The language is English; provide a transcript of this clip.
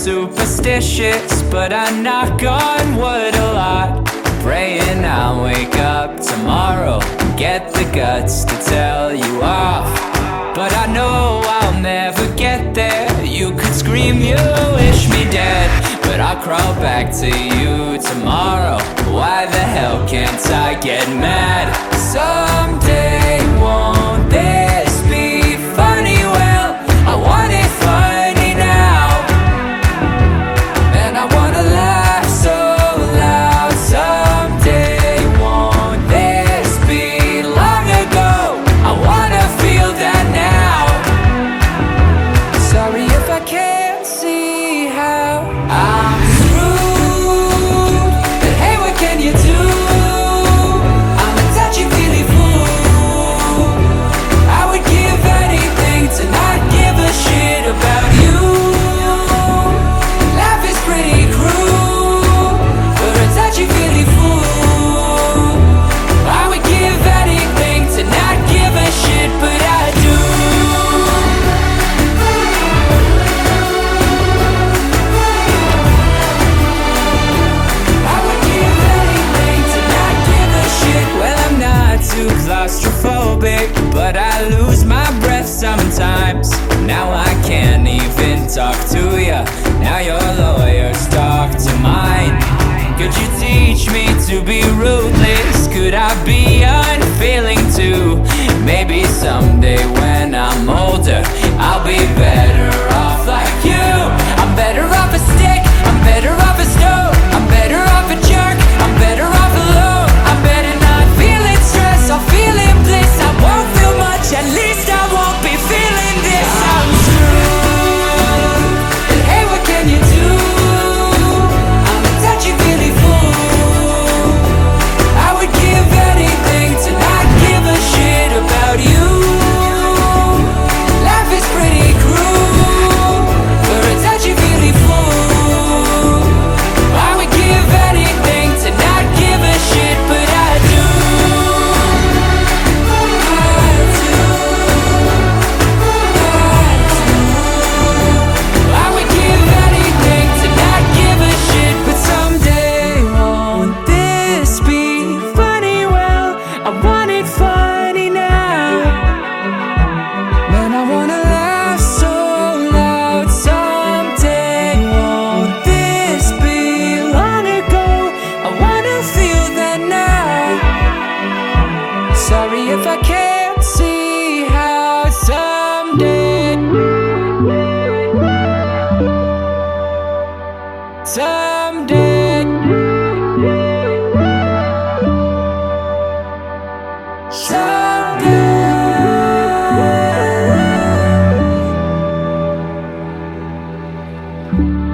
superstitious, but I knock on wood a lot, praying I'll wake up tomorrow and get the guts to tell you off. But I know I'll never get there. You could scream you wish me dead, but I'll crawl back to you tomorrow. Why the hell can't I get mad? Someday won't this be funny? Well, I want it funny now, and I wanna laugh so loud. Someday won't this be long ago? I wanna feel that now. Sorry if I can't see how I'm screwed, but hey, what can you do? I'm a touchy-feely fool. I would give anything to not give a shit about you. Life is pretty cruel for a touchy-feely fool. I would give anything to not give a shit, but I do. I would give anything to not give a shit. Well, I'm not too claustrophobic, but I lose my breath sometimes. Now I can't even talk to ya. Now your lawyers talk to mine. Could you teach me to be ruthless? Could I be unfeeling too? Maybe someday when I'm older, I'll be better off like you. I'm better off a stick, I'm better off a stove, I'm better off a jerk, I'm better off alone. I'm better not feeling stress or feeling bliss. I won't feel much, at least I won't be feeling this. I'm screwed, but hey, what can you do? I'm a touchy-feely fool. I would give anything to not give a shit about you. Life is pretty cruel for a touchy-feely fool. I would give anything to not give a shit, but I do. I would give anything to not give a shit, but someday won't this be funny? Well, I want it funny now, man, I wanna laugh so loud. Someday won't this be long ago? I wanna feel that now. Sorry if I can't see how someday, someday, someday.